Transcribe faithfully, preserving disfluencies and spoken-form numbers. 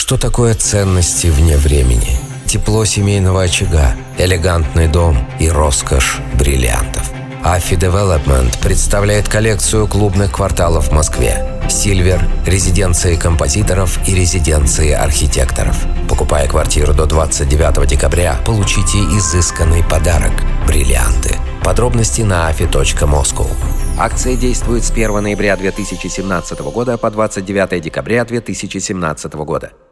Что такое ценности вне времени? Тепло семейного очага, элегантный дом и роскошь бриллиантов. Афи Девелопмент представляет коллекцию клубных кварталов в Москве. Сильвер, резиденции композиторов и резиденции архитекторов. Покупая квартиру до двадцать девятого декабря, получите изысканный подарок – бриллианты. Подробности на афи точка москоу. Акция действует с первого ноября две тысячи семнадцатого года по двадцать девятое декабря две тысячи семнадцатого года.